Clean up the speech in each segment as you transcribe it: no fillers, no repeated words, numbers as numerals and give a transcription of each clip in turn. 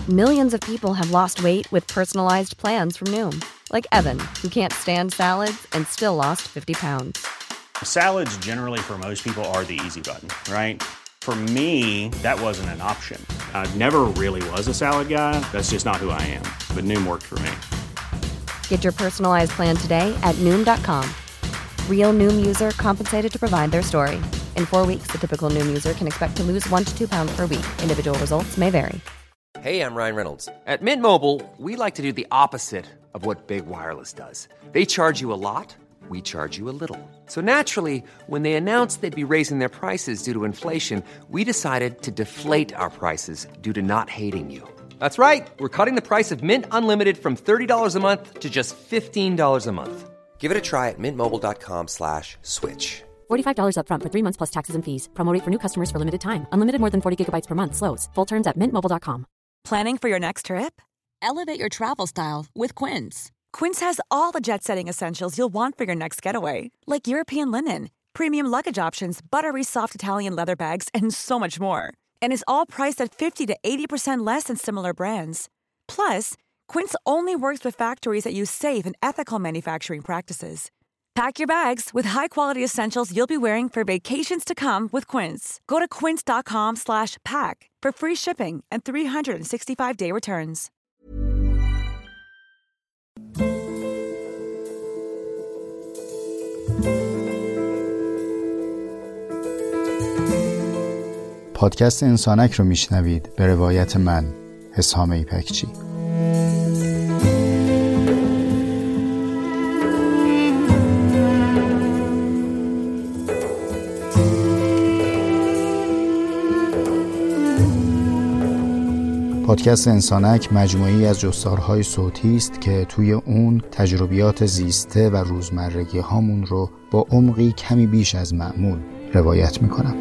Millions of people have lost weight with personalized plans from Noom. Like Evan, who can't stand salads and still lost 50 pounds. Salads generally for most people are the easy button, right? For me, that wasn't an option. I never really was a salad guy. That's just not who I am. But Noom worked for me. Get your personalized plan today at Noom.com. Real Noom user compensated to provide their story. In 4 weeks, the typical Noom user can expect to lose 1 to 2 pounds per week. Individual results may vary. Hey, I'm Ryan Reynolds. At Mint Mobile, we like to do the opposite of what Big Wireless does. They charge you a lot, we charge you a little. So naturally, when they announced they'd be raising their prices due to inflation, we decided to deflate our prices due to not hating you. That's right. We're cutting the price of Mint Unlimited from $30 a month to just $15 a month. Give it a try at mintmobile.com/switch. $45 up front for 3 months plus taxes and fees. Promo rate for new customers for limited time. Unlimited more than 40 gigabytes per month. Slows full terms at mintmobile.com. Planning for your next trip? Elevate your travel style with Quince. Quince has all the jet-setting essentials you'll want for your next getaway, like European linen, premium luggage options, buttery soft Italian leather bags, and so much more. And is all priced at 50 to 80% less than similar brands. Plus, Quince only works with factories that use safe and ethical manufacturing practices. Pack your bags with high-quality essentials you'll be wearing for vacations to come with Quince. Go to quince.com/pack for free shipping and 365-day returns. پادکست انسانک رو میشنوید به روایت من، حسام ایپکچی. پادکست انسانک مجموعی از جستارهای صوتی است که توی اون تجربیات زیسته و روزمرگی هامون رو با عمقی کمی بیش از معمول روایت میکنم.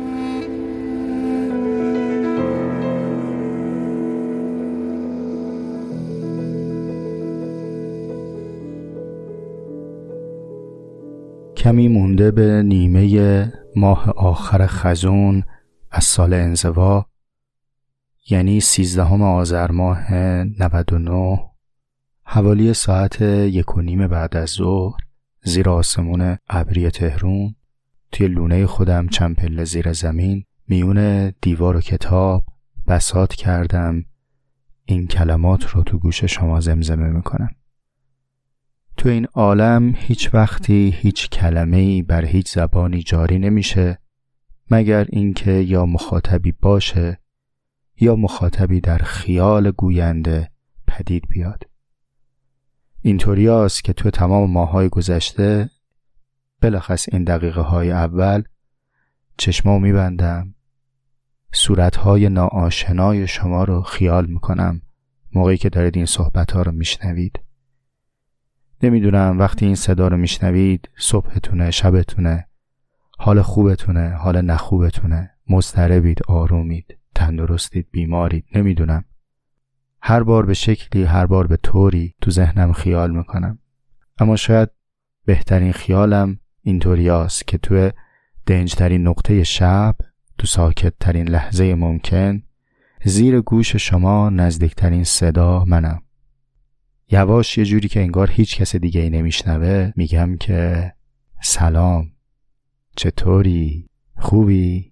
کمی مونده به نیمه ماه آخر خزون از سال انزوا، یعنی 13 آذر ماه 99، حوالی ساعت 1:30 بعد از ظهر، زیر آسمون ابری تهران، توی لونه خودم چند پله زیر زمین، میون دیوار و کتاب بساط کردم این کلمات رو تو گوش شما زمزمه میکنم. تو این عالم هیچ وقتی هیچ کلمه‌ای بر هیچ زبانی جاری نمیشه مگر اینکه یا مخاطبی باشه یا مخاطبی در خیال گوینده پدید بیاد. اینطوری است که تو تمام ماه‌های گذشته، بلخص این دقیقه‌های اول، چشمامو میبندم، صورت‌های ناآشنای شما رو خیال میکنم موقعی که دارید این صحبت‌ها رو میشنوید. نمیدونم وقتی این صدا رو میشنوید صبحتونه، شبتونه، حال خوبتونه، حال نخوبتونه، مضطربید، آرومید، تندرستید، بیمارید، نمیدونم. هر بار به شکلی، هر بار به طوری تو ذهنم خیال میکنم. اما شاید بهترین خیالم اینطوری است که تو دنجترین نقطه شب، تو ساکتترین لحظه ممکن، زیر گوش شما نزدیکترین صدا منم. یواش، یه جوری که انگار هیچ کس دیگه ای نمیشنوه، میگم که سلام، چطوری؟ خوبی؟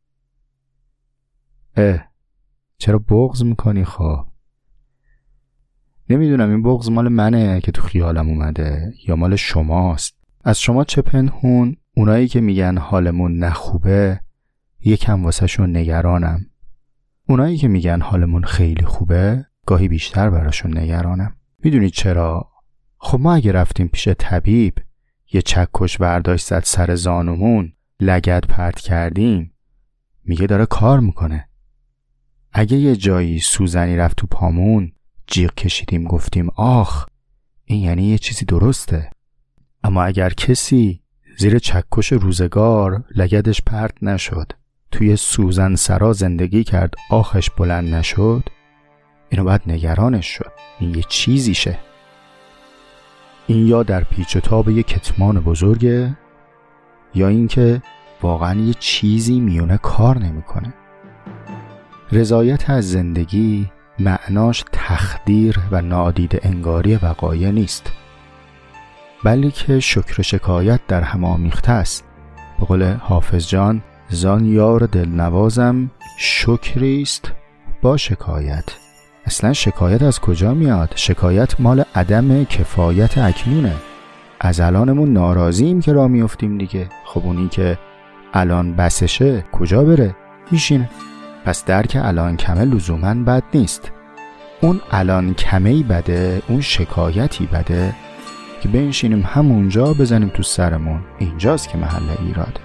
چرا بغض میکنی خب؟ نمیدونم این بغض مال منه که تو خیالم اومده یا مال شماست. از شما چه پنهون؟ اونایی که میگن حالمون نخوبه یکم واسه شون نگرانم. اونایی که میگن حالمون خیلی خوبه گاهی بیشتر براشون نگرانم. میدونید چرا؟ خب ما اگه رفتیم پیش طبیب، یه چکش برداشت زد سر زانومون، لگد پرت کردیم، میگه داره کار میکنه. اگه یه جایی سوزنی رفت تو پامون، جیغ کشیدیم گفتیم آخ، این یعنی یه چیزی درسته. اما اگر کسی زیر چکش روزگار لگدش پرت نشد، توی سوزن سرا زندگی کرد، آخش بلند نشد، اینو باید نگرانش شد. این یه چیزیشه. این یا در پیچ و تاب یه کتمان بزرگه، یا اینکه واقعا یه چیزی میونه کار نمیکنه. رضایت از زندگی معناش تخدیر و نادیده انگاری وقایع نیست، بلکه شکر و شکایت در هم آمیخته است. به قول حافظ جان، زان یار دلنوازم شکریست با شکایت. اصلا شکایت از کجا میاد؟ شکایت مال عدم کفایت اکنونه. از الانمون ناراضیم که راه میافتیم دیگه. خب اونی که الان بسشه کجا بره؟ میشینه. پس درک الان کمه لزوماً بد نیست. اون الان کمی بده، اون شکایتی بده که بنشینیم همونجا بزنیم تو سرمون. اینجاست که محل ایراده.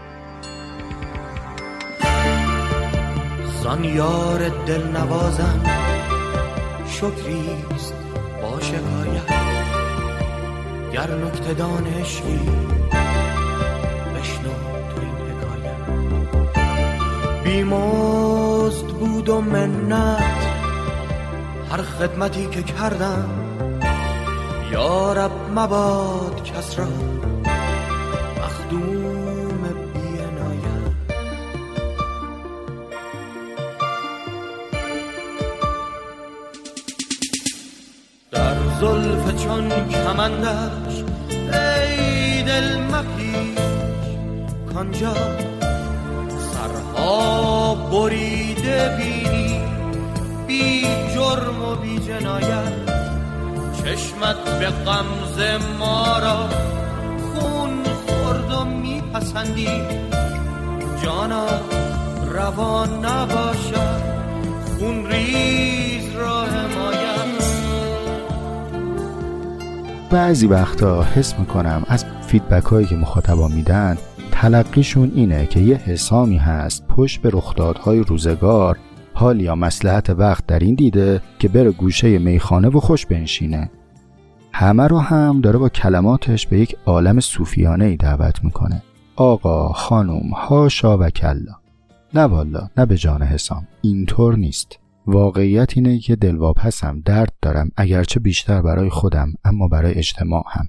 زان یار دل نوازم شکریست با شکایت، گر نکته دانشی بشنو تو این حکایت. بیمزد بود و منت هر خدمتی که کردم، یا رب مباد کس را مخدوم بی‌عنایت. در زلف چون کمندش ای دل مپیچ، کانجا سرها بریده بینی بی جرم و بی جنایت. چشمت به غمزه ما را خون خورد و میپسندی، جانا روان نباشد خون ریز را حمایت. بعضی وقتا حس میکنم از فیدبک هایی که مخاطبا میدن تلقیشون اینه که یه حسامی هست پشت به رخدادهای روزگار حال یا مصلحت وقت در این دیده که بره گوشه میخانه و خوش بنشینه. همه رو هم داره با کلماتش به یک عالم صوفیانه‌ای دعوت میکنه. آقا، خانم، هاشا و کلا. نه والا، نه به جان حسام، اینطور نیست. واقعیت اینه که دلواپسم، درد دارم، اگرچه بیشتر برای خودم اما برای اجتماع هم.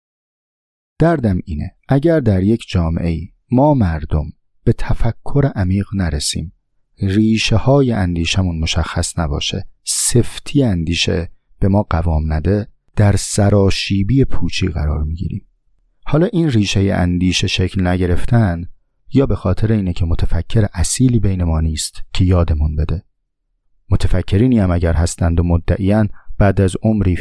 دردم اینه اگر در یک جامعه‌ای ما مردم به تفکر عمیق نرسیم، ریشه های اندیشمون مشخص نباشه، سفتی اندیشه به ما قوام نده، در سراشیبی پوچی قرار میگیریم. حالا این ریشه اندیشه شکل نگرفتن یا به خاطر اینه که متفکر اصیلی بین ما نیست که یادمون بده. متفکرینی هم اگر هستند و مدعیان بعد از عمری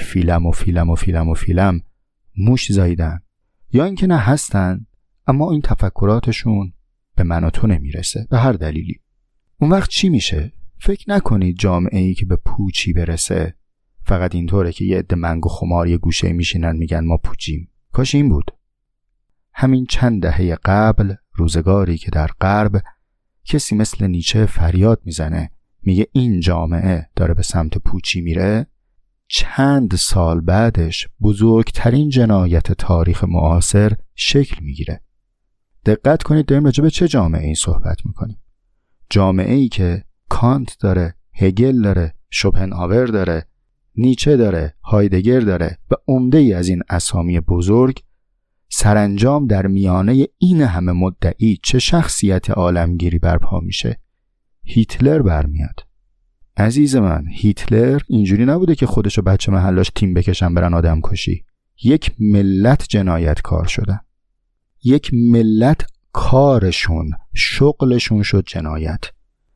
فیلم موش زاییدن، یا اینکه نه هستن اما این تفکراتشون به من و تو نمیرسه به هر دلیلی. اون وقت چی میشه؟ فکر نکنید جامعه‌ای که به پوچی برسه فقط اینطوره که یه عده منگ و خمار یه گوشه میشینن میگن ما پوچیم. کاش این بود. همین چند دهه قبل، روزگاری که در غرب کسی مثل نیچه فریاد میزنه میگه این جامعه داره به سمت پوچی میره، چند سال بعدش بزرگترین جنایت تاریخ معاصر شکل میگیره. دقت کنید داریم راجع به چه جامعه ای صحبت میکنیم. جامعه ای که کانت داره، هگل داره، شوپنهاور داره، نیچه داره، هایدگر داره و عمده ای از این اسامی بزرگ، سرانجام در میانه این همه مدعی چه شخصیت عالمگیری برپا میشه؟ هیتلر برمیاد. عزیز من، هیتلر اینجوری نبوده که خودشو بچه محلاش تیم بکشن برن آدم کشی. یک ملت جنایتکار شدن. یک ملت کارشون، شغلشون شد جنایت.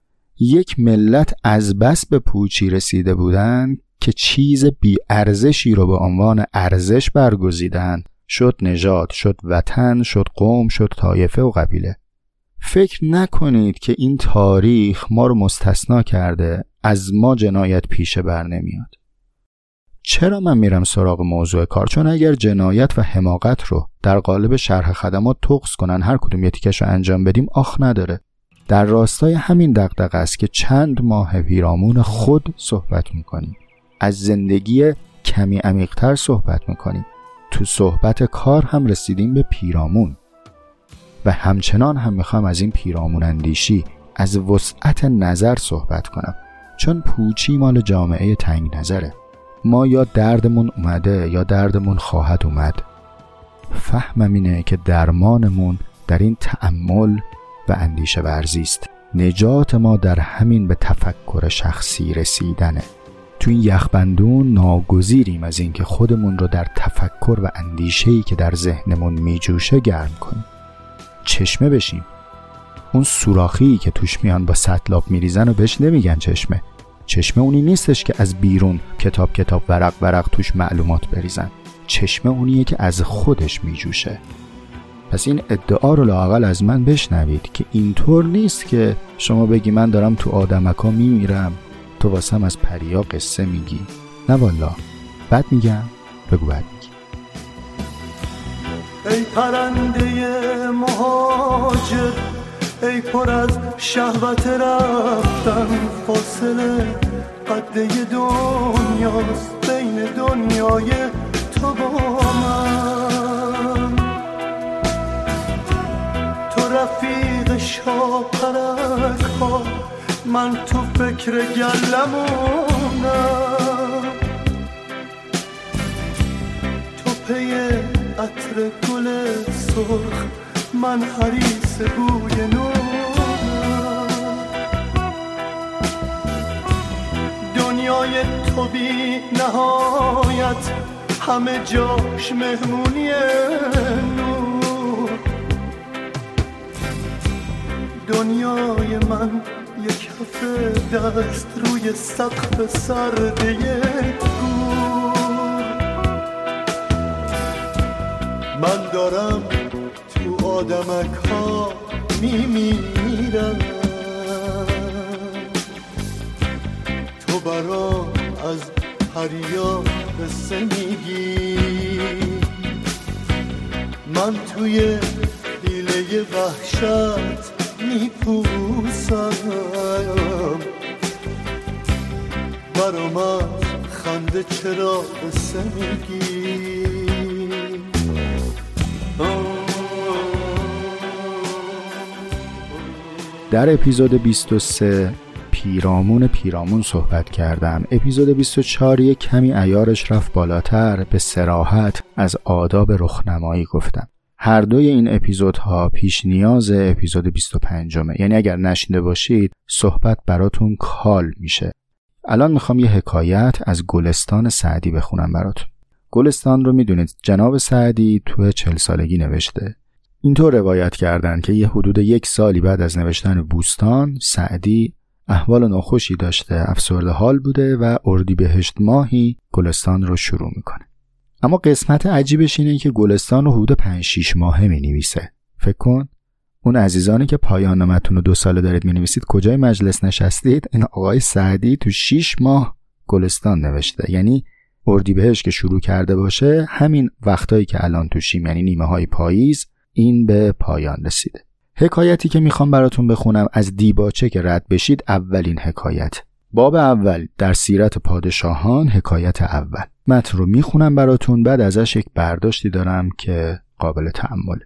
یک ملت از بس به پوچی رسیده بودن که چیز بی ارزشی رو به عنوان ارزش برگزیدن، شد نژاد، شد وطن، شد قوم، شد طایفه و قبیله. فکر نکنید که این تاریخ ما رو مستثنا کرده، از ما جنایت پیشه بر نمیاد. چرا من میرم سراغ موضوع کار؟ چون اگر جنایت و حماقت رو در قالب شرح خدمات تقص کنن، هر کدوم یه تیکش رو انجام بدیم، آخ نداره. در راستای همین دغدغه است که چند ماه پیرامون خود صحبت میکنیم. از زندگی کمی عمیق‌تر صحبت میکنیم. تو صحبت کار هم رسیدیم به پیرامون و همچنان هم میخوام از این پیرامون اندیشی، از وسعت نظر صحبت کنم، چون پوچی مال جامعه تنگ نظره. ما یا دردمون اومده یا دردمون خواهد اومد. فهمم اینه که درمانمون در این تأمل و اندیشه ورزی است. نجات ما در همین به تفکر شخصی رسیدنه. تو این یخبندون ناگزیریم از این که خودمون رو در تفکر و اندیشه‌ای که در ذهنمون میجوشه گرم کنیم. چشمه بشیم. اون سوراخی که توش میان با سطلاب میریزن و بهش نمیگن چشمه. چشمه اونی نیستش که از بیرون کتاب ورق توش معلومات بریزن. چشمه اونیه که از خودش میجوشه. پس این ادعا رو لااقل از من بشنوید که اینطور نیست که شما بگی من دارم تو آدمکا میمیرم، تو واسم از پریا قصه میگی. نه والا، بد میگم، بگو بد میگی. ای پرنده مهاجر، ای پر از شهوت رفتن، فاصله قده دنیاست بین دنیای تو با من. تو رفیق شاپرک ها، من تو فکر گلمونم. تو پی عطر گل سرخ، من حریص بوی نونم. دنیای تو بی نهایت، همه جاش مهمونی نور. دنیای من یک هفته دست روی سقف سرده گور. من دارم تو آدمک ها میمیرم، تو برام از پریا قصه میگی. من توی حیله وحشت میپوسم، برام از خنده چرا قصه میگی. در اپیزود 23 پیرامون صحبت کردم. اپیزود 24 یک کمی عیارش رفت بالاتر، به صراحت از آداب رخنمایی گفتم. هر دوی این اپیزودها پیش نیاز اپیزود 25، یعنی اگر نشنیده باشید صحبت براتون کال میشه. الان میخوام یه حکایت از گلستان سعدی بخونم براتون. گلستان رو میدونید جناب سعدی تو 40 سالگی نوشته. اینطور روایت کردن که یه حدود 1 سالی بعد از نوشتن بوستان، سعدی احوال ناخوشی داشته، افسرده حال بوده و اردیبهشت ماهی گلستان رو شروع میکنه. اما قسمت عجیبش اینه که گلستان رو حدود 5-6 ماهه مینویسه. فکر کن اون عزیزانی که پایان نامتون رو 2 ساله دارید مینویسید کجای مجلس نشستید؟ این آقای سعدی تو 6 ماه گلستان نوشته. یعنی اردیبهشت که شروع کرده باشه، همین وقتایی که الان توشیم، یعنی نیمه های پاییز، این به پایان رسیده. حکایتی که میخوام براتون بخونم از دیباچه که رد بشید، اولین حکایت. باب اول در سیرت پادشاهان، حکایت اول. متن رو میخونم براتون، بعد ازش یک برداشتی دارم که قابل تأمل.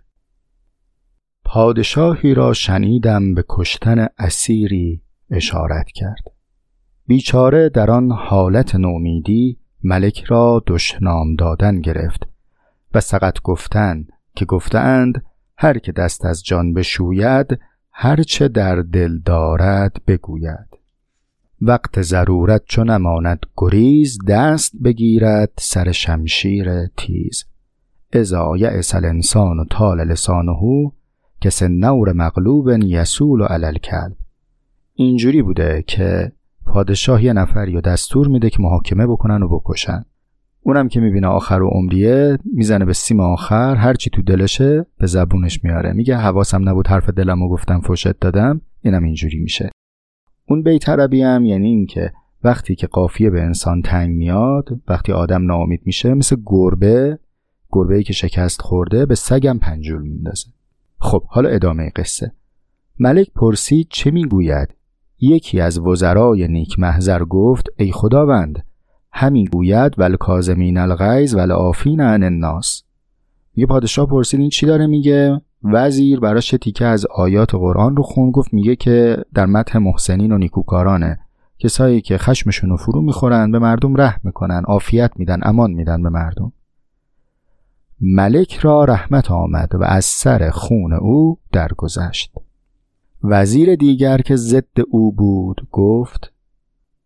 پادشاهی را شنیدم به کشتن اسیری اشارت کرد. بیچاره در آن حالت نومیدی ملک را دشنام دادن گرفت و سقط گفتن که گفتند هر که دست از جان بشوید، هر چه در دل دارد بگوید. وقت ضرورت چون نماند گریز، دست بگیرد سر شمشیر تیز. اذا یأس الانسان طال لسانه، کالنور مغلوب یسول علی الکلب. اینجوری بوده که پادشاه یه نفری رو دستور میده که محاکمه بکنن و بکشن. اونم که میبینه آخر و عمریه، میزنه به سیم آخر، هرچی تو دلشه به زبونش میاره. میگه حواسم نبود حرف دلمو گفتم فوشت دادم. اینم اینجوری میشه. اون بیت عربی هم یعنی این که وقتی که قافیه به انسان تنگ میاد، وقتی آدم ناامید میشه، مثل گربه‌ای که شکست خورده به سگم پنجول میندازه. خب حالا ادامه قصه. ملک پرسید چه میگوید؟ یکی از وزرای نیک محضر گفت ای خداوند، همین گوید والکاظمین الغیظ والعافین عن الناس. میگه پادشاه پرسید این چی داره میگه؟ وزیر براش تیکه از آیات قرآن رو خون، گفت میگه که در مدح محسنین و نیکوکارانه، کسایی که خشمشون رو فرو میخورن، به مردم رحم میکنن، عافیت میدن، امان میدن به مردم. ملک را رحمت آمد و از سر خون او درگذشت. وزیر دیگر که ضد او بود گفت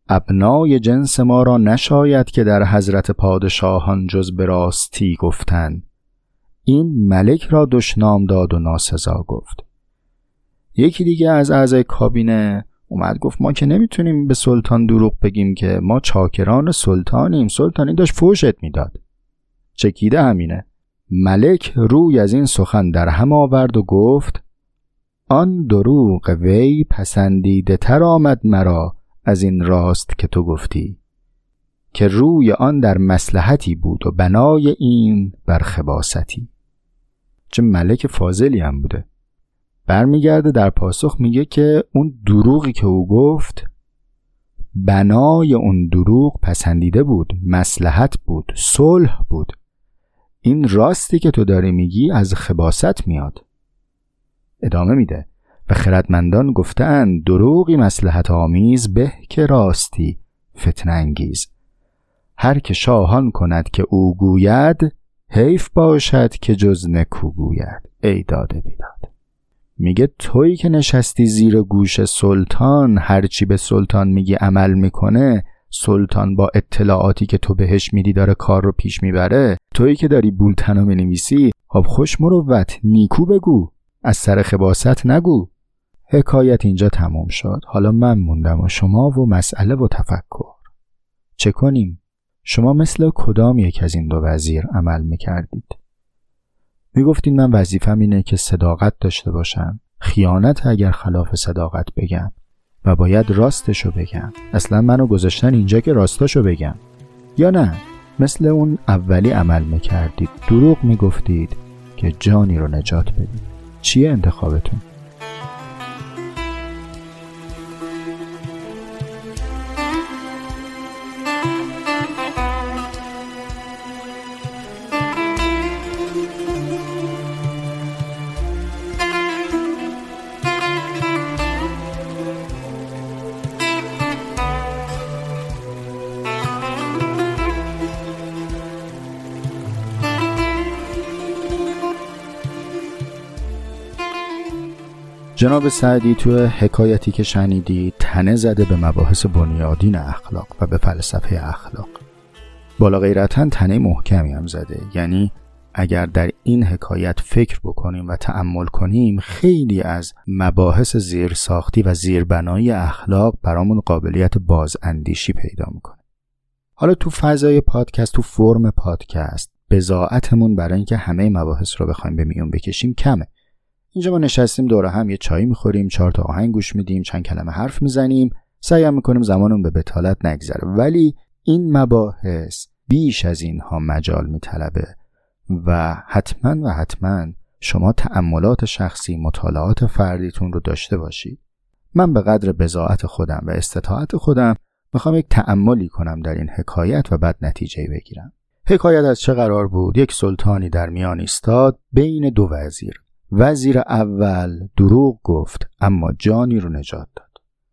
ابنای جنس ما را نشاید که در حضرت پادشاهان جز به راستی گفتن. این ملک را دشنام داد و ناسزا گفت. یکی دیگه از اعضای کابینه اومد گفت ما که نمیتونیم به سلطان دروغ بگیم که ما چاکران سلطانیم، سلطانی داشت فوشت میداد. چکیده همینه. ملک روی از این سخن در هم آورد و گفت آن دروغ وی پسندیده تر آمد مرا از این راست که تو گفتی، که روی آن در مصلحتی بود و بنای این بر خباستی. چه ملک فاضلی هم بوده. برمیگرده در پاسخ میگه که اون دروغی که او گفت بنای اون دروغ پسندیده بود، مصلحت بود، صلح بود. این راستی که تو داری میگی از خباست میاد. ادامه میده و خردمندان گفتند دروغی مصلحت آمیز به که راستی فتنه انگیز. هر که شاهان کند که او گوید، حیف باشد که جز نکو گوید. ای داده بیداد. میگه تویی که نشستی زیر گوش سلطان، هرچی به سلطان میگی عمل میکنه، سلطان با اطلاعاتی که تو بهش میدی داره کار رو پیش میبره. تویی که داری بولتنو بنویسی، خب خوش مروت نیکو بگو، از سر خباست نگو. حکایت اینجا تموم شد. حالا من موندم و شما و مسئله و تفکر. چه کنیم؟ شما مثل کدام یک از این دو وزیر عمل میکردید؟ میگفتین من وظیفه‌م اینه که صداقت داشته باشم، خیانت اگر خلاف صداقت بگم و باید راستشو بگم. اصلا منو گذاشتن اینجا که راستاشو بگم. یا نه مثل اون اولی عمل میکردید، دروغ میگفتید که جانی رو نجات بدید. چیه انتخابتون؟ جناب سعدی تو حکایتی که شنیدی تنه زده به مباحث بنیادین اخلاق و به فلسفه اخلاق. بالا غیرتاً تنه محکمی هم زده. یعنی اگر در این حکایت فکر بکنیم و تأمل کنیم، خیلی از مباحث زیرساختی و زیربنایی اخلاق برامون قابلیت بازاندیشی پیدا میکنه. حالا تو فضای پادکست، تو فرم پادکست، بضاعتمون برای اینکه همه مباحث رو بخوایم به میون بکشیم کمه. اینجا ما نشستیم دوره هم یه چای میخوریم، 4 تا آهنگ گوش میدیم، چند کلمه حرف میزنیم، سعی میکنیم زمانمون به بطالت نگذره. ولی این مباحث بیش از اینها مجال میطلبه و حتما شما تأملات شخصی، مطالعات فردیتون رو داشته باشید. من به قدر بضاعت خودم و استطاعت خودم میخوام یک تأملی کنم در این حکایت و بعد نتیجه بگیرم. حکایت از چه قرار بود؟ یک سلطانی در میان ایستاد بین دو وزیر. وزیر اول دروغ گفت اما جانی رو نجات داد.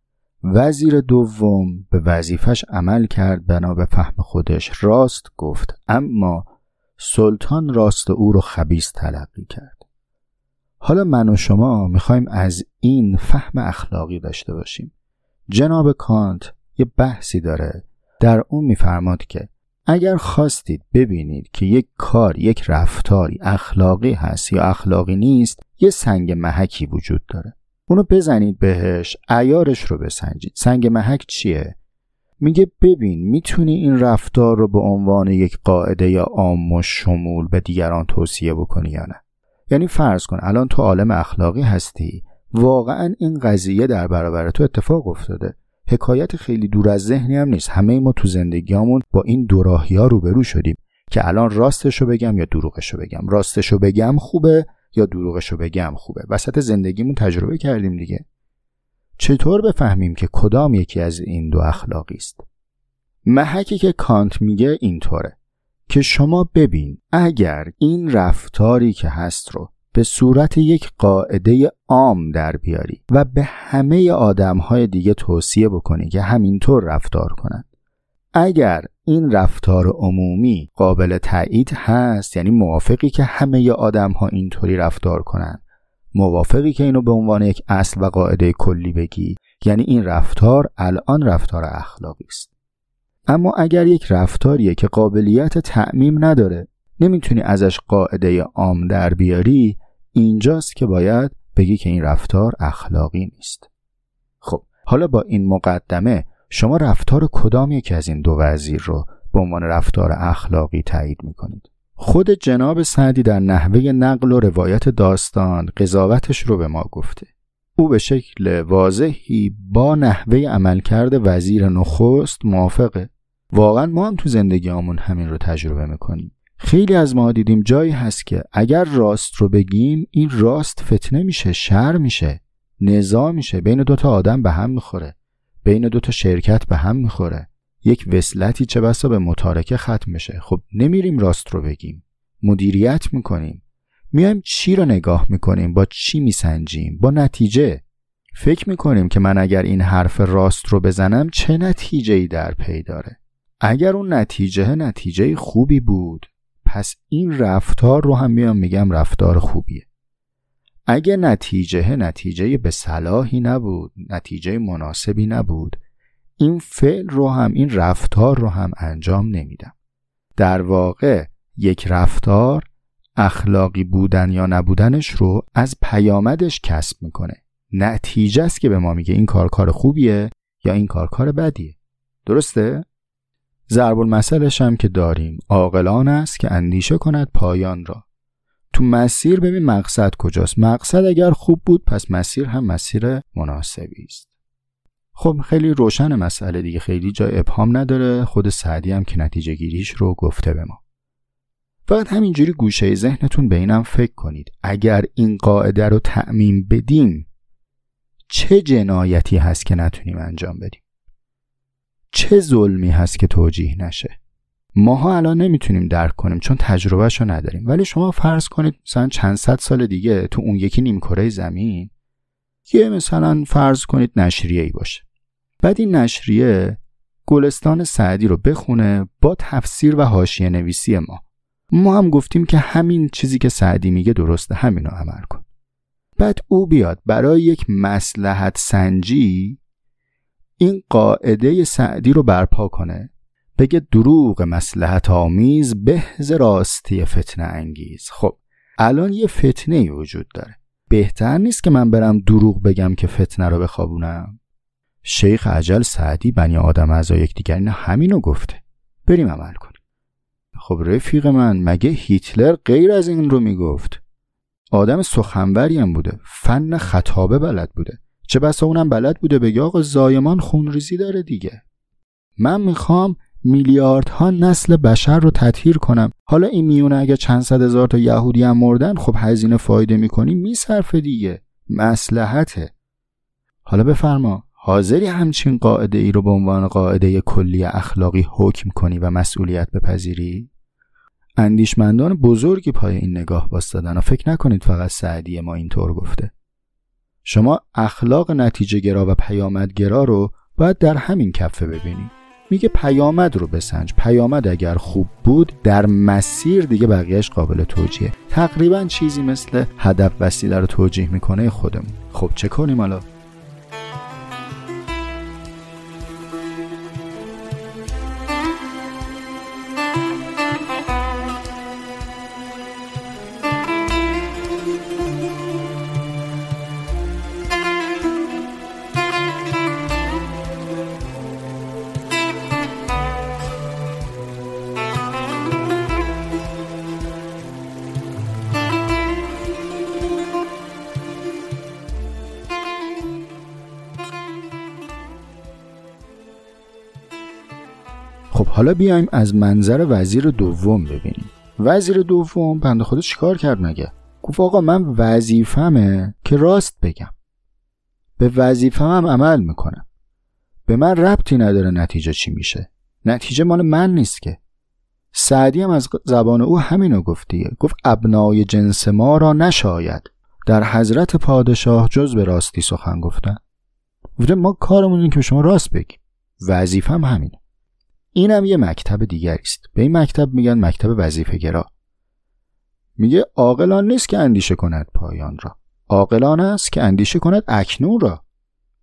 وزیر دوم به وظیفش عمل کرد، بنا به فهم خودش راست گفت اما سلطان راست او رو خبیث تلقی کرد. حالا من و شما میخوایم از این فهم اخلاقی داشته باشیم. جناب کانت یه بحثی داره، در اون میفرماد که اگر خواستید ببینید که یک کار، یک رفتاری اخلاقی هست یا اخلاقی نیست، یه سنگ محکی وجود داره. اونو بزنید بهش، عیارش رو بسنجید. سنگ محک چیه؟ میگه ببین میتونی این رفتار رو به عنوان یک قاعده یا عام و شمول به دیگران توصیه بکنی یا نه. یعنی فرض کن الان تو عالم اخلاقی هستی، واقعا این قضیه در برابر تو اتفاق افتاده. حکایت خیلی دور از ذهنی هم نیست. همه ما تو زندگیامون با این دو راهی‌ها روبرو شدیم که الان راستشو بگم یا دروغشو بگم، راستشو بگم خوبه یا دروغشو بگم خوبه. وسط زندگیمون تجربه کردیم دیگه. چطور بفهمیم که کدام یکی از این دو اخلاقی است؟ محکی که کانت میگه اینطوره که شما ببین اگر این رفتاری که هست رو به صورت یک قاعده عام در بیاری و به همه آدم‌های دیگه توصیه بکنی که همینطور رفتار کنن، اگر این رفتار عمومی قابل تایید هست، یعنی موافقی که همه آدم‌ها اینطوری رفتار کنن، موافقی که اینو به عنوان یک اصل و قاعده کلی بگی یعنی این رفتار الان رفتار اخلاقی است. اما اگر یک رفتاریه که قابلیت تعمیم نداره، نمیتونی ازش قاعده عام در بیاری، اینجاست که باید بگی که این رفتار اخلاقی نیست. خب حالا با این مقدمه شما رفتار کدام یکی از این دو وزیر رو به عنوان رفتار اخلاقی تایید میکنید؟ خود جناب سعدی در نحوه نقل و روایت داستان قضاوتش رو به ما گفته. او به شکل واضحی با نحوه عملکرد وزیر نخست موافقه. واقعا ما هم تو زندگیامون همین رو تجربه میکنیم. خیلی از ما دیدیم جایی هست که اگر راست رو بگیم این راست فتنه میشه، شر میشه، نزاع میشه، بین دوتا آدم به هم میخوره، بین دوتا شرکت به هم میخوره، یک وصلتی چه بسا به متارکه ختم میشه. خب نمیریم راست رو بگیم، مدیریت میکنیم، میایم چی رو نگاه میکنیم، با چی میسنجیم؟ با نتیجه. فکر میکنیم که من اگر این حرف راست رو بزنم چه نتیجه‌ای در پی داره. اگر اون نتیجه خوبی بود، پس این رفتار رو هم میگم رفتار خوبیه. اگه نتیجه به صلاحی نبود، نتیجه مناسبی نبود، این فعل رو هم، این رفتار رو هم انجام نمیدم. در واقع یک رفتار اخلاقی بودن یا نبودنش رو از پیامدش کسب میکنه. نتیجه است که به ما میگه این کار خوبیه یا این کار بدیه. درسته؟ ضرب المثلش هم که داریم، عاقلان است که اندیشه کند پایان را. تو مسیر ببین مقصد کجاست. مقصد اگر خوب بود پس مسیر هم مسیر مناسبی است. خب خیلی روشن مسئله دیگه، خیلی جای ابهام نداره. خود سعدی هم که نتیجه گیریش رو گفته به ما. فقط همینجوری گوشه ذهنتون به اینم فکر کنید، اگر این قاعده رو تعمیم بدیم چه جنایتی هست که نتونیم انجام بدیم؟ چه ظلمی هست که توجیه نشه؟ ماها الان نمیتونیم درک کنیم چون تجربهشو نداریم، ولی شما فرض کنید مثلا چند صد سال دیگه تو اون یکی نیمکره زمین یه مثلا فرض کنید نشریه‌ای باشه. بعد این نشریه گلستان سعدی رو بخونه با تفسیر و حاشیه نویسی ما هم گفتیم که همین چیزی که سعدی میگه درسته، همین رو عمل کن. بعد او بیاد برای یک مصلحت سنجی این قاعده سعدی رو برپا کنه، بگه دروغ مصلحت آمیز به ز راستی فتنه انگیز. خب الان یه فتنه وجود داره، بهتر نیست که من برم دروغ بگم که فتنه رو بخوابونم؟ شیخ اجل سعدی بنی آدم اعضا یکدیگر همینو گفته، بریم عمل کنیم. خب رفیق من، مگه هیتلر غیر از این رو میگفت؟ آدم سخنوری هم بوده، فن خطابه بلد بوده، چه بسا اونم بلد بوده بگه آقا زایمان خونریزی داره دیگه، من میخوام میلیاردها نسل بشر رو تطهیر کنم. حالا این میونه اگه چند صد هزار تا یهودی هم مردن، خب هزینه فایده میکنی میصرفه دیگه، مصلحته. حالا بفرما، حاضری همچین قاعده ای رو به عنوان قاعده کلی اخلاقی حکم کنی و مسئولیت بپذیری؟ اندیشمندان بزرگی پای این نگاه وایسادن و فکر نکنید فقط سعدی ما اینطور گفته. شما اخلاق نتیجه گرا و پیامد گرا رو باید در همین کفه ببینید. میگه پیامد رو بسنج، پیامد اگر خوب بود در مسیر دیگه بقیهش قابل توجیه. تقریبا چیزی مثل هدف وسیله رو توجیه میکنه خودمون. خب چه کنیم حالا؟ خب حالا بیایم از منظر وزیر دوم ببینیم. وزیر دوم بنده خدا چیکار کرد مگه؟ گفت آقا من وظیفمه که راست بگم، به وظیفه‌م عمل میکنم، به من ربطی نداره نتیجه چی میشه، نتیجه مال من نیست که. سعدی هم از زبان او همینو گفت دیگه، گفت ابنای جنس ما را نشاید در حضرت پادشاه جز به راستی سخن گفتن. گفته ما کارمون اینه که شما راست بگیم، وظیفه‌م همینه. اینم یه مکتب دیگری است. به این مکتب میگن مکتب وظیفه گرا. میگه عاقلان نیست که اندیشه کند پایان را، عاقلان است که اندیشه کند اکنون را.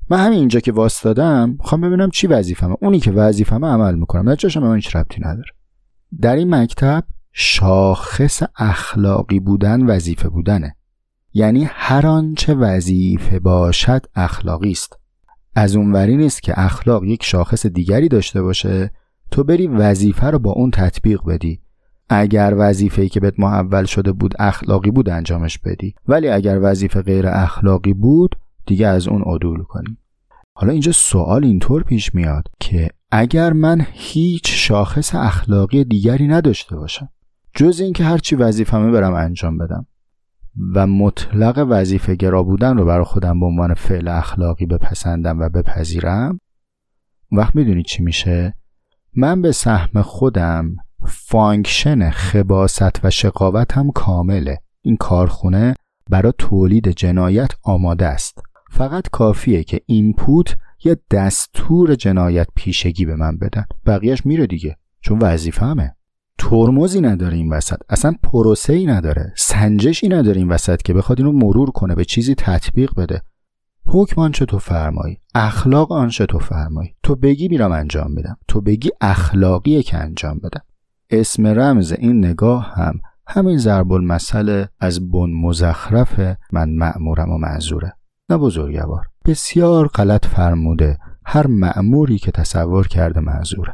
من همین اینجا که واسطادم میخوام ببینم چی وظیفه‌مه، اونی که وظیفه‌مه عمل میکنم، نتیجه‌ش من هیچ ربطی نداره. در این مکتب شاخص اخلاقی بودن وظیفه بودنه، یعنی هر آنچه وظیفه باشد اخلاقی است. از اونوری نیست که اخلاق یک شاخص دیگری داشته باشه تو بری وظیفه رو با اون تطبیق بدی. اگر وظیفه‌ای که بهت محول شده بود اخلاقی بود انجامش بدی، ولی اگر وظیفه غیر اخلاقی بود دیگه از اون عدول کنی. حالا اینجا سوال اینطور پیش میاد که اگر من هیچ شاخص اخلاقی دیگری نداشته باشم جز این که هرچی وظیفه‌مه برم انجام بدم و مطلق وظیفه گرا بودن رو برای خودم به عنوان فعل اخلاقی بپسندم و بپذیرم، وقت میدونید چی میشه؟ من به سهم خودم فانکشن خباثت و شقاوت هم کامله. این کارخونه برای تولید جنایت آماده است. فقط کافیه که اینپوت یا دستور جنایت پیشگی به من بدن، بقیهش میره دیگه، چون وظیفه‌مه. ترمزی نداره این وسط، اصلا پروسه‌ای نداره، سنجشی نداره این وسط که بخواد اینو مرور کنه، به چیزی تطبیق بده. حکم آنچه تو فرمایی، اخلاق آنچه تو فرمایی، تو بگی میرم انجام میدم، تو بگی اخلاقیه که انجام بدم. اسم رمز این نگاه هم همین ضرب المثل از بن مزخرف من مأمورم و معذوره. نه بزرگوار، بسیار غلط فرموده، هر مأموری که تصور کرده معذوره.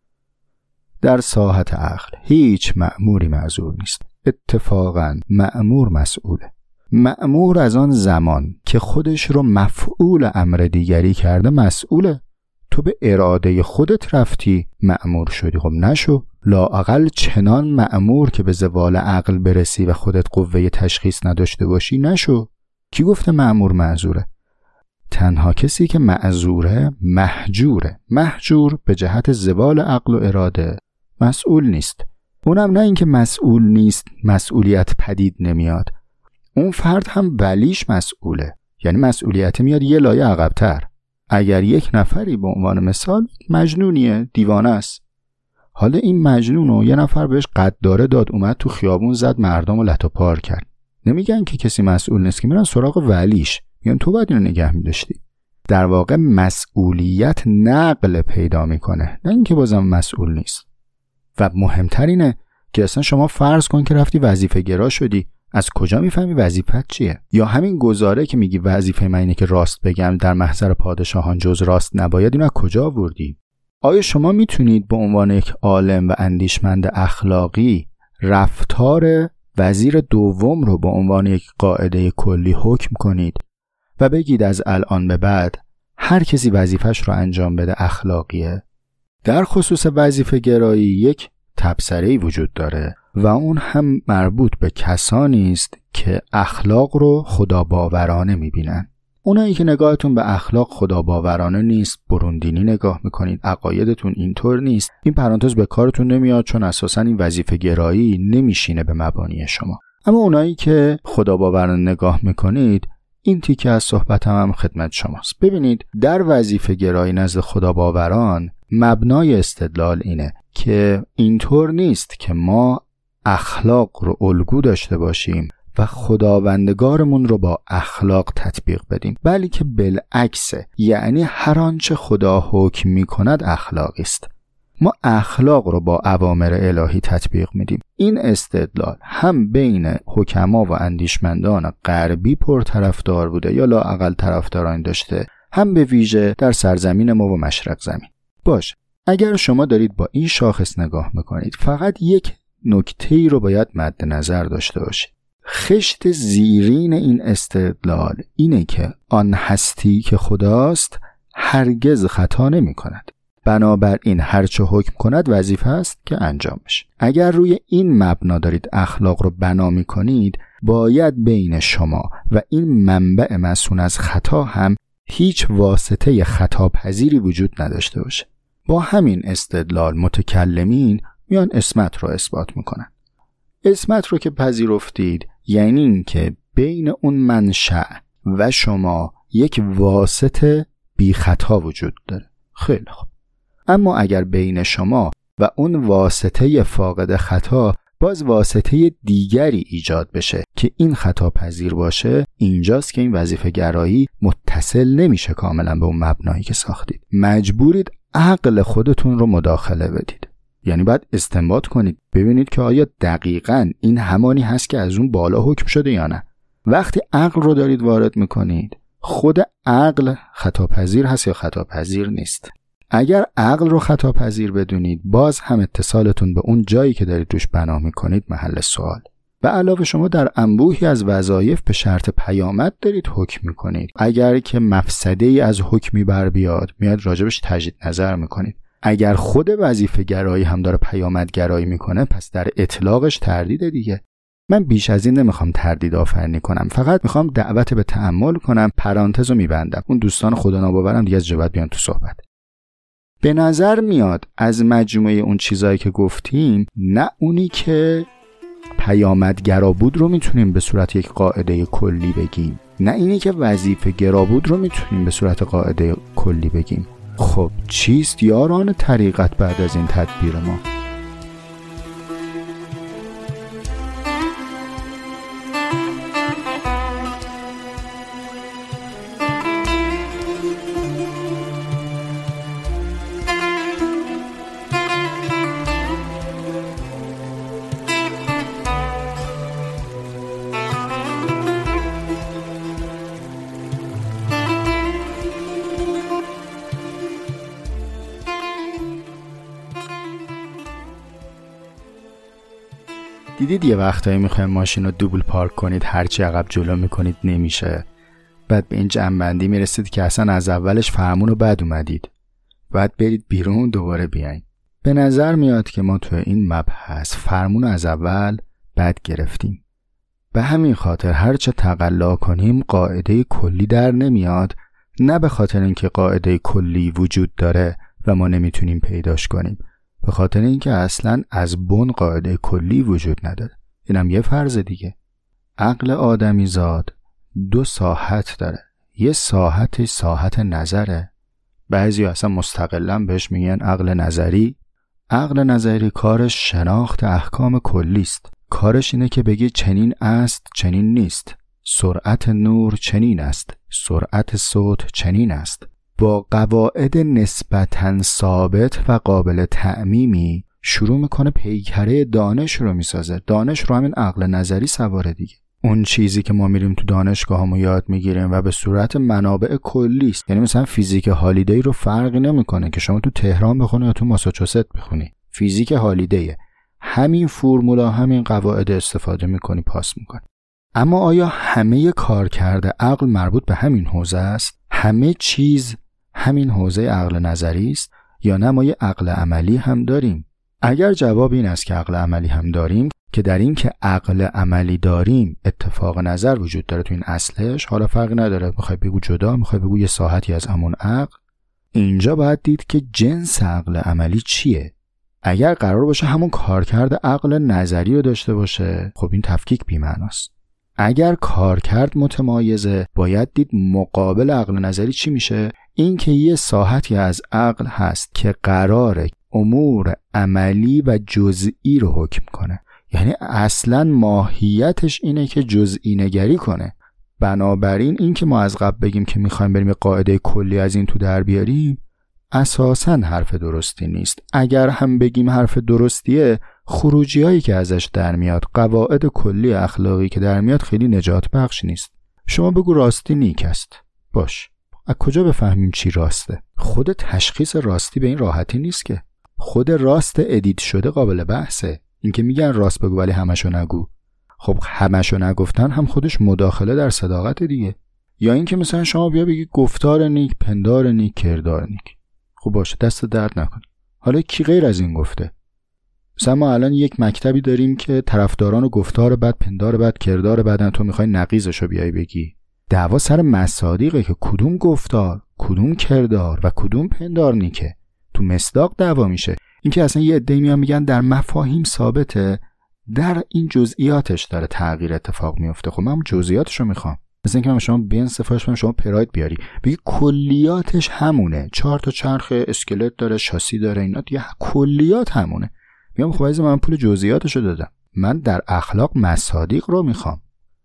در ساحت عقل هیچ مأموری معذور نیست، اتفاقاً مأمور مسئوله. مأمور از آن زمان که خودش رو مفعول امر دیگری کرده مسئوله. تو به اراده خودت رفتی مأمور شدی، خب نشو، لااقل چنان مأمور که به زوال عقل برسی و خودت قوه تشخیص نداشته باشی نشو. کی گفته مأمور معذوره؟ تنها کسی که معذوره محجوره. محجور به جهت زوال عقل و اراده مسئول نیست. اونم نه اینکه مسئول نیست مسئولیت پدید نمیاد، اون فرد هم ولیش مسئوله، یعنی مسئولیت میاد یه لایه عقب‌تر. اگر یک نفری به عنوان مثال مجنونیه، دیوانه است، حالا این مجنونو یه نفر بهش قداره داد، اومد تو خیابون زد مردمو لت و پار کرد، نمیگن که کسی مسئول نیست، که میرن سراغ ولیش، میگن تو باید اینو نگه می‌داشتی. در واقع مسئولیت نقل پیدا میکنه، نه اینکه بازم مسئول نیست. و مهمتر اینه که اصلا شما فرض کن که رفتی وظیفه گرا شدی، از کجا میفهمی وظیفت چیه؟ یا همین گزاره که میگی وظیفه من اینه که راست بگم، در محضر پادشاهان جز راست نباید، اینو از کجا آوردی؟ آیا شما میتونید به عنوان یک عالم و اندیشمند اخلاقی رفتار وزیر دوم رو به عنوان یک قاعده کلی حکم کنید و بگید از الان به بعد هر کسی وظیفش رو انجام بده اخلاقیه؟ در خصوص وظیفه گرایی یک تبصره‌ای وجود داره و اون هم مربوط به کسانی است که اخلاق رو خداباورانه میبینن. اونایی که نگاهتون به اخلاق خداباورانه نیست، بروندینی نگاه میکنید، عقایدتون اینطور نیست، این پرانتز به کارتون نمیاد، چون اساساً این وظیفه گرایی نمیشینه به مبانی شما. اما اونایی که خداباورانه نگاه میکنید، این تیکه از صحبتم هم خدمت شماست. ببینید، در وظیفه گرایی نزد خداباوران مبنای استدلال اینه که اینطور نیست که ما اخلاق رو الگو داشته باشیم و خداوندگارمون رو با اخلاق تطبیق بدیم، بلکه بالعکسه، یعنی هر آنچه خدا حکم می‌کند اخلاقی است. ما اخلاق رو با اوامر الهی تطبیق میدیم. این استدلال هم بین حکما و اندیشمندان غربی پرطرفدار بوده یا لااقل طرفداران داشته، هم به ویژه در سرزمین ما و مشرق زمین. باشه، اگر شما دارید با این شاخص نگاه میکنید، فقط یک نکته‌ای رو باید مد نظر داشته باشید. خشت زیرین این استدلال اینه که آن هستی که خداست هرگز خطا نمی کند. بنابراین هر چه حکم کند وظیفه است که انجام بشه. اگر روی این مبنا دارید اخلاق رو بنا می‌کنید، باید بین شما و این منبع مسئول از خطا هم هیچ واسطه خطا پذیری وجود نداشته باشه. با همین استدلال متکلمین میان عصمت رو اثبات میکنن. عصمت رو که پذیرفتید، یعنی این که بین اون منشأ و شما یک واسطه بی خطا وجود داره. خیلی خوب. اما اگر بین شما و اون واسطه فاقد خطا باز واسطه دیگری ایجاد بشه که این خطا پذیر باشه، اینجاست که این وظیفه گرایی متصل نمیشه کاملا به اون مبنایی که ساختید. مجبورید عقل خودتون رو مداخله بدید. یعنی باید استنباط کنید، ببینید که آیا دقیقاً این همانی هست که از اون بالا حکم شده یا نه. وقتی عقل رو دارید وارد میکنید، خود عقل خطا پذیر هست یا خطا پذیر نیست. اگر عقل رو خطا پذیر بدونید، باز هم اتصالتون به اون جایی که دارید روش بنا میکنید محل سوال. به علاوه شما در انبوهی از وظایف به شرط پیامد دارید حکم میکنید. اگر که مفسده ای از حکمی بر بیاد، میاد راجبش تجدید نظر میکنید. اگر خود وظیفه گرایی هم داره پیامد گرایی میکنه، پس در اطلاقش تردید دیگه. من بیش از این نمیخوام تردید آفرینی کنم، فقط میخوام دعوت به تأمل کنم. پرانتزو میبندم. اون دوستان خدا ناباورم دیگه از جبهت بیان تو صحبت. به نظر میاد از مجموعه اون چیزایی که گفتیم، نه اونی که پیامدگرا بود رو میتونیم به صورت یک قاعده کلی بگیم، نه اینی که وظیفه گرا بود رو میتونیم به صورت قاعده کلی بگیم. خب چیست یاران طریقت بعد از این تدبیر ما؟ دیدید یه وقتایی میخوایم ماشین رو دوبل پارک کنید، هرچی عقب جلو میکنید نمیشه. بعد به این جنبندی میرسید که اصلا از اولش فرمون رو بد اومدید، بعد برید بیرون دوباره بیاین. به نظر میاد که ما تو این مبحث فرمون از اول بد گرفتیم. به همین خاطر هرچه تقلا کنیم قاعده کلی در نمیاد، نه به خاطر اینکه قاعده کلی وجود داره و ما نمیتونیم پیداش کنیم، به خاطر اینکه اصلاً از بن قاعده کلی وجود نداره. اینم یه فرض دیگه. عقل آدمی زاد دو ساحت داره. یه ساحت نظره. بعضی اصلا مستقلاً بهش میگن عقل نظری. عقل نظری کارش شناخت احکام کلی است. کارش اینه که بگه چنین است، چنین نیست. سرعت نور چنین است، سرعت صوت چنین است. با قواعد نسبتاً ثابت و قابل تعمیمی شروع میکنه پیکره دانش رو میسازه. دانش رو همین عقل نظری سواره دیگه. اون چیزی که ما میریم تو دانشگاهمون یاد میگیریم و به صورت منابع کلی است. یعنی مثلا فیزیک هالیدی رو فرقی نمیکنه که شما تو تهران بخونی یا تو ماساچوست بخونی. فیزیک هالیدیه. همین فرمولا، همین قواعد استفاده میکنی، پاس میکنی. اما آیا همه کارکرد عقل مربوط به همین حوزه است؟ همه چیز همین حوزه عقل نظری است یا نه ما یه عقل عملی هم داریم؟ اگر جواب این است که عقل عملی هم داریم، که در این که عقل عملی داریم اتفاق نظر وجود داره تو این اصلش، حالا فرقی نداره میخوای بگو جدا، میخوای بگو یه ساحتی از همون عقل، اینجا باید دید که جنس عقل عملی چیه. اگر قرار باشه همون کارکرد عقل نظری رو داشته باشه، خب این تفکیک بی‌معناست. اگر کارکرد متمایزه، باید دید مقابل عقل نظری چی میشه. این که یه ساحتی از عقل هست که قراره امور عملی و جزئی رو حکم کنه، یعنی اصلا ماهیتش اینه که جزئی نگری کنه. بنابراین این که ما از قبل بگیم که میخوایم بریم قاعده کلی از این تو در بیاریم، اساساً حرف درستی نیست. اگر هم بگیم حرف درستیه، خروجی هایی که ازش در میاد، قواعد کلی اخلاقی که در میاد، خیلی نجات بخش نیست. شما بگو راستی نیک است، باش. از کجا بفهمیم چی راسته؟ خود تشخیص راستی به این راحتی نیست که. خود راست ادیت شده قابل بحثه. این که میگن راست بگو ولی همشو نگو، خب همشو نگفتن هم خودش مداخله در صداقت دیگه. یا این که مثلا شما بیا بگی گفتار نیک، پندار نیک، کردار نیک. خب باشه، دست درد نکن. حالا کی غیر از این گفته؟ مثلا ما الان یک مکتبی داریم که طرفداران گفتار بد، پندار بد، کردار بدن، تو میخوای نقیضشو بیای بگی. دعوا سر مصادیقه که کدوم گفتار، کدوم کردار و کدوم پندار نیکه. تو مصداق دعوا میشه. این که اصلا یه عده‌ای میان میگن در مفاهیم ثابته، در این جزئیاتش داره تغییر اتفاق میفته. خب من جزئیاتشو میخوام. مثلا اینکه من شما بیان سفارش بدم، شما پراید بیاری، بگی کلیاتش همونه، 4 تا چرخ اسکلت داره، شاسی داره، اینا دیگه کلیات همونه. میگم خب عزیز من پول جزئیاتشو دادم. من در اخلاق مصادیق رو میخوام.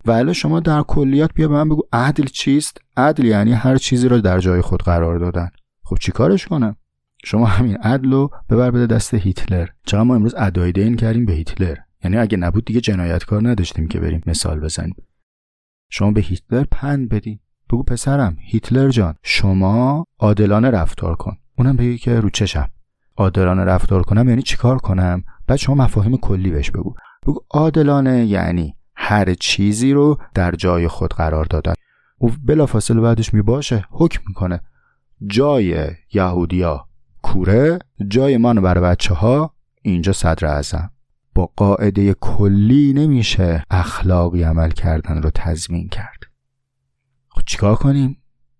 ولی شما در کلیات بیا به من بگو عدل چیست؟ عدل یعنی هر چیزی رو در جای خود قرار دادن. خب چی کارش کنم؟ شما همین عدل رو ببر بده دست هیتلر. چرا ما امروز ادای دین کردیم به هیتلر؟ یعنی اگه نبود دیگه جنایتکار نداشتیم که بریم مثال بزنیم. شما به هیتلر پند بدین، بگو پسرم هیتلر جان شما عادلانه رفتار کن. اونم بگه که رو چشم. عادلانه رفتار کنم یعنی چیکار کنم؟ بعد شما مفاهیم کلی بهش بگو عادلانه یعنی هر چیزی رو در جای خود قرار دادن. او بلافاصله بعدش باشه حکم میکنه جای یهودیا کوره، جای من برای بچه‌ها اینجا صدر اعظم. با قاعده کلی نمیشه اخلاقی عمل کردن رو تضمین کرد. خب چیکار کنیم؟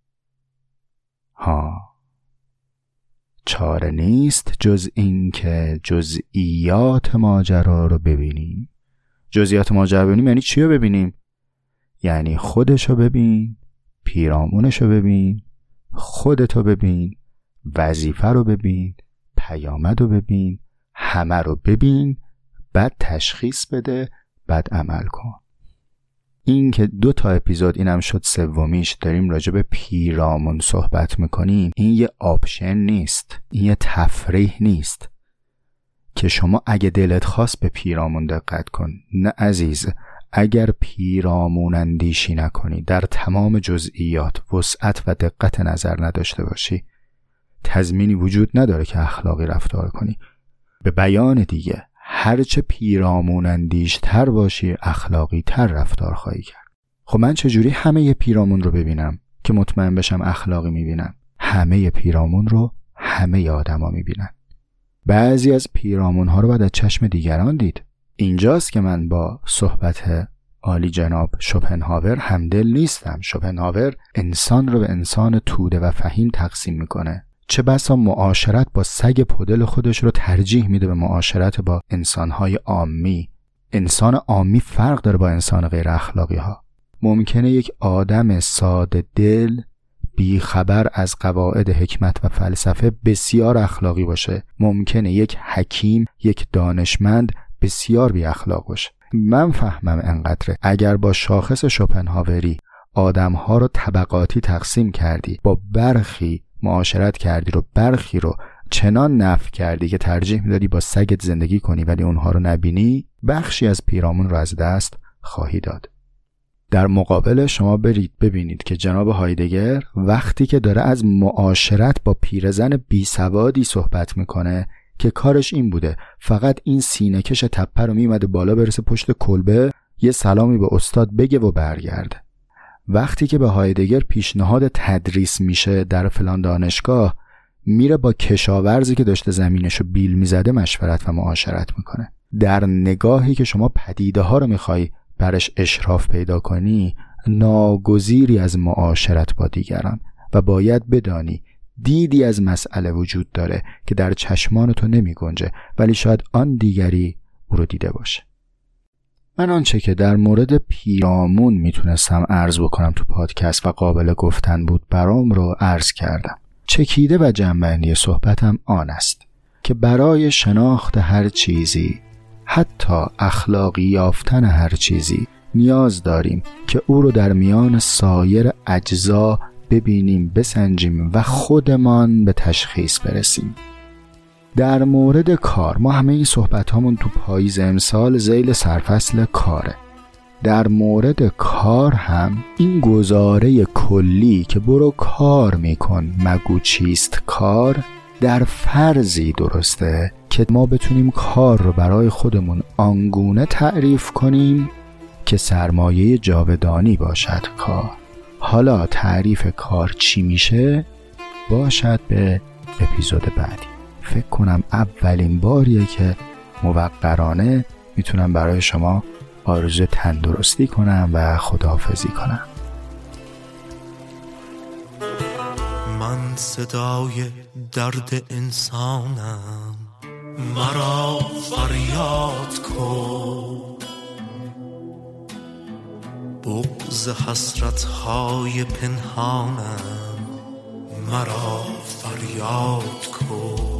چاره نیست جز این که جزئیات ماجرا رو ببینیم. جزئیات ماجرا ببینیم یعنی چی رو ببینیم؟ یعنی خودش رو ببین، پیرامونش رو ببین، خودت رو ببین، وظیفه رو ببین، پیامد رو ببین، همه رو ببین، بعد تشخیص بده، بعد عمل کن. این که 2 اپیزود اینم شد سومیش داریم راجع به پیرامون صحبت میکنیم، این یه آپشن نیست، این یه تفریح نیست که شما اگه دلت خواست به پیرامون دقت کن. نه عزیز، اگر پیرامون اندیشی نکنی، در تمام جزئیات وسعت و دقت نظر نداشته باشی، تضمینی وجود نداره که اخلاقی رفتار کنی. به بیان دیگه هرچه پیرامون اندیشتر باشی اخلاقی تر رفتار خواهی کرد. خب من چجوری همه ی پیرامون رو ببینم که مطمئن بشم اخلاقی میبینم؟ همه ی پیرامون رو همه ی آدما میبینن. بعضی از پیرامون ها رو باید از چشم دیگران دید. اینجاست که من با صحبت عالی جناب شوپنهاور همدل نیستم. شوپنهاور انسان رو به انسان توده و فهیم تقسیم میکنه. چه بسا معاشرت با سگ پدل خودش رو ترجیح میده به معاشرت با انسانهای عامی. انسان عامی فرق داره با انسان غیر اخلاقی ها. ممکنه یک آدم ساده دل بی خبر از قواعد حکمت و فلسفه بسیار اخلاقی باشه. ممکنه یک حکیم، یک دانشمند بسیار بی اخلاق باشه. من فهمم انقدره اگر با شاخص شوپنهاوری آدمها رو طبقاتی تقسیم کردی، با برخی معاشرت کردی رو برخی رو چنان نفی کردی که ترجیح میدادی با سگت زندگی کنی ولی اونها رو نبینی، بخشی از پیرامون رو از دست خواهی داد. در مقابل شما برید ببینید که جناب هایدگر وقتی که داره از معاشرت با پیرزن بی سوادی صحبت میکنه که کارش این بوده فقط این سینه‌کش تپه رو میومده بالا برسه پشت کلبه، یه سلامی به استاد بگه و برگرده. وقتی که به هایدگر پیشنهاد تدریس میشه در فلان دانشگاه، میره با کشاورزی که داشته زمینشو بیل میزده مشورت و معاشرت میکنه. در نگاهی که شما پدیده ها رو میخوای برش اشراف پیدا کنی، ناگزیری از معاشرت با دیگران و باید بدانی دیدی از مسئله وجود داره که در چشمان تو نمی گنجه ولی شاید آن دیگری او رو دیده باشه. من آنچه که در مورد پیرامون میتونستم عرض بکنم تو پادکست و قابل گفتن بود برام رو عرض کردم. چکیده و جنبندی صحبتم آن است که برای شناخت هر چیزی، حتی اخلاقی یافتن هر چیزی، نیاز داریم که او رو در میان سایر اجزا ببینیم، بسنجیم و خودمان به تشخیص برسیم. در مورد کار، ما همه این صحبت هامون تو پاییز امسال ذیل سرفصل کاره. در مورد کار هم این گزاره کلی که برو کار میکن مگو چیست کار، در فرضی درسته که ما بتونیم کار رو برای خودمون آنگونه تعریف کنیم که سرمایه جاودانی باشد کار. حالا تعریف کار چی میشه باشد به اپیزود بعدی. فکر کنم اولین باریه که موقرانه میتونم برای شما آرزوی تندرستی کنم و خداحافظی کنم. من صدای درد انسانم، مرا فریاد کن. بغض حسرت‌های پنهانم، مرا فریاد کن.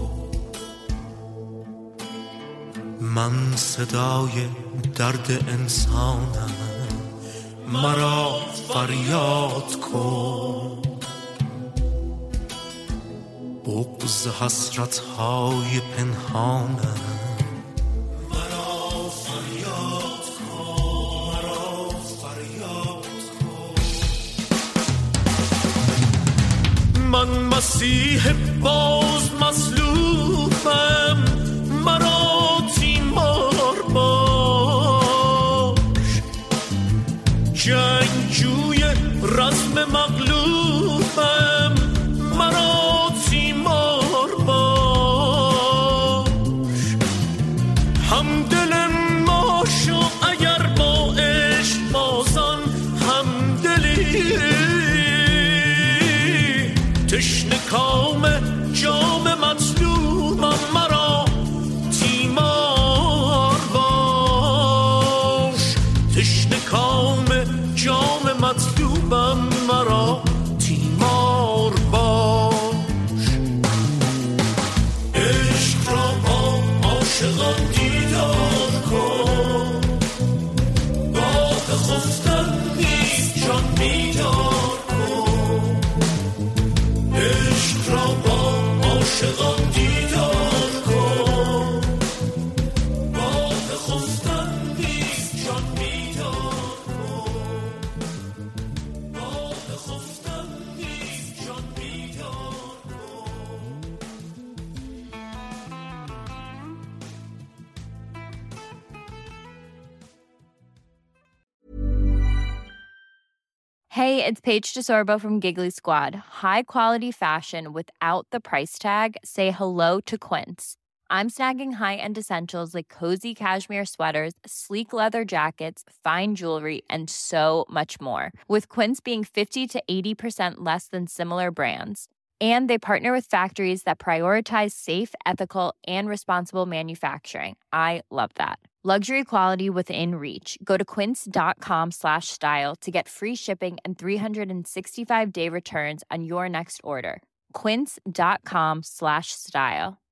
من صدای درد انسانم، مرا فریاد کن. بغض حسرت‌های پنهانم مرا فریاد کن، مرا فریاد کن. من مسیح باز مظلومم، مرا تیمار باش. جنگجوی رزم مغلوبم، مرا تیمار باش. همدل ما شو اگر با عشق بازان همدلی. تشنه کام جام مظلومم، مرا تیمار باش. تشنه کام جام مطلوبم، مرا تیمار باش. عشق را با عاشقان دیدار کن، راه خفتن نیست جان بیدار کن. عشق را با عاشقان دیدار کن، راه خفتن نیست جان بیدار کن. راه خفتن نیست جان بیدار کن. Hey, it's Paige DeSorbo from Giggly Squad. High quality fashion without the price tag. Say hello to Quince. I'm snagging high-end essentials like cozy cashmere sweaters, sleek leather jackets, fine jewelry, and so much more. With Quince being 50 to 80% less than similar brands. And they partner with factories that prioritize safe, ethical, and responsible manufacturing. I love that. Luxury quality within reach. Go to quince.com/style to get free shipping and 365-day returns on your next order. Quince.com/style.